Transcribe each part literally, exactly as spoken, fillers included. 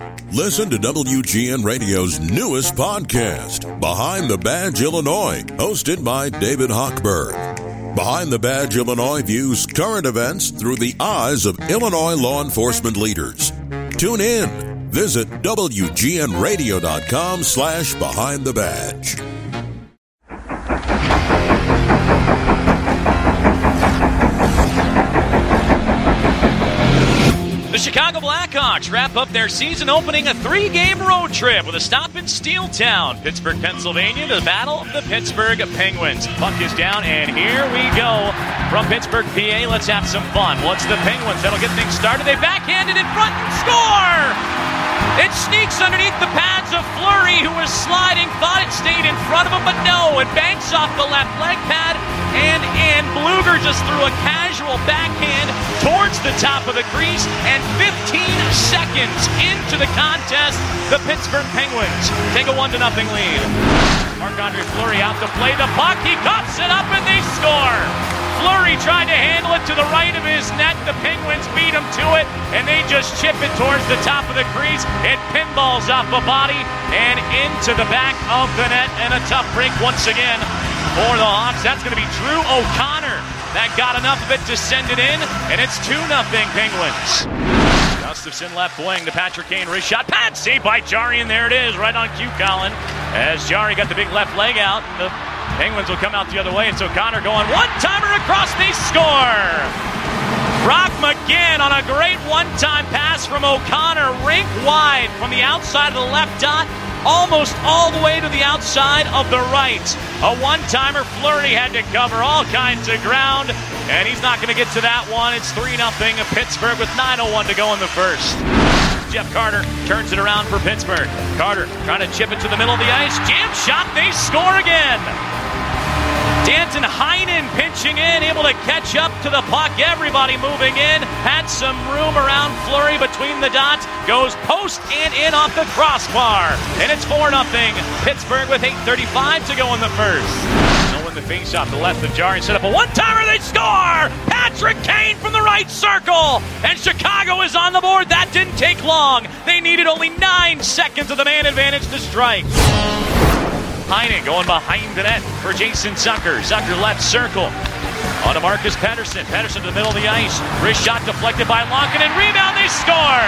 Listen to W G N Radio's newest podcast, Behind the Badge Illinois, hosted by David Hochberg. Behind the Badge Illinois views current events through the eyes of Illinois law enforcement leaders. Tune in. Visit W G N radio dot com slash behind the badge. The Chicago Blackhawks wrap up their season opening a three-game road trip with a stop in Steeltown, Pittsburgh, Pennsylvania, to battle the Pittsburgh Penguins. Puck is down, and here we go from Pittsburgh, P A. Let's have some fun. What's the Penguins? That'll get things started. They backhanded in front and score! It sneaks underneath the pads of Fleury, who was sliding, thought it stayed in front of him, but no, it banks off the left leg pad and in. Blueger just threw a casual backhand towards the top of the crease, and fifteen seconds into the contest, the Pittsburgh Penguins take a one to nothing lead. Marc-Andre Fleury out to play the puck. He cups it up and they score. Fleury tried to handle it to the right of his net. The Penguins beat him to it, and they just chip it towards the top of the crease. It pinballs off the body and into the back of the net, and a tough break once again for the Hawks. That's going to be Drew O'Connor that got enough of it to send it in, and it's two nothing Penguins. Gustafsson left wing to Patrick Kane. Wrist shot. Pad saved by Jarry, and there it is, right on cue, Colin. As Jarry got the big left leg out, the Penguins will come out the other way. It's O'Connor going one-timer across. They score! Brock McGinn on a great one-time pass from O'Connor, rink wide from the outside of the left dot, almost all the way to the outside of the right. A one-timer. Fleury had to cover all kinds of ground, and he's not going to get to that one. It's three nothing Pittsburgh with nine oh one to go in the first. Jeff Carter turns it around for Pittsburgh. Carter trying to chip it to the middle of the ice. Jam shot. They score again. Danton Heinen pinching in, able to catch up to the puck. Everybody moving in. Had some room around Fleury between the dots. Goes post and in off the crossbar. And it's four nothing. Pittsburgh with eight thirty-five to go in the first. They'll win the faceoff. The left of Jarry set up a one-timer. They score! Patrick Kane from the right circle. And Chicago is on the board. That didn't take long. They needed only nine seconds of the man advantage to strike. Heinen going behind the net for Jason Zucker. Zucker left circle. On to Marcus Pettersson. Pettersson to the middle of the ice. Wrist shot deflected by Lankinen. Rebound. They score!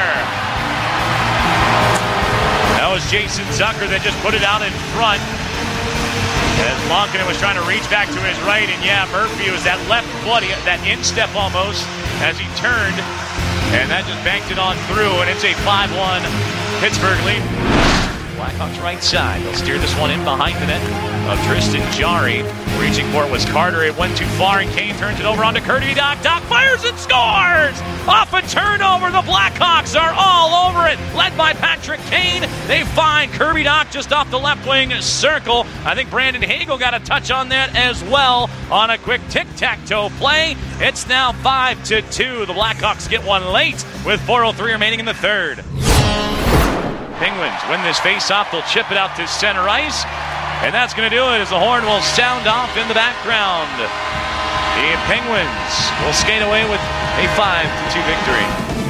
That was Jason Zucker that just put it out in front. As Lankinen was trying to reach back to his right. And yeah, Murphy was that left foot, that instep almost, as he turned. And that just banked it on through. And it's a five one Pittsburgh lead. Blackhawks right side. They'll steer this one in behind the net of Tristan Jarry. Reaching for it was Carter. It went too far, and Kane turns it over onto Kirby Dach. Dach fires and scores! Off a turnover, the Blackhawks are all over it. Led by Patrick Kane. They find Kirby Dach just off the left wing circle. I think Brandon Hagel got a touch on that as well on a quick tic-tac-toe play. It's now five to two. The Blackhawks get one late with four oh three remaining in the third. Penguins win this face-off. They'll chip it out to center ice. And that's going to do it as the horn will sound off in the background. The Penguins will skate away with a five to two victory.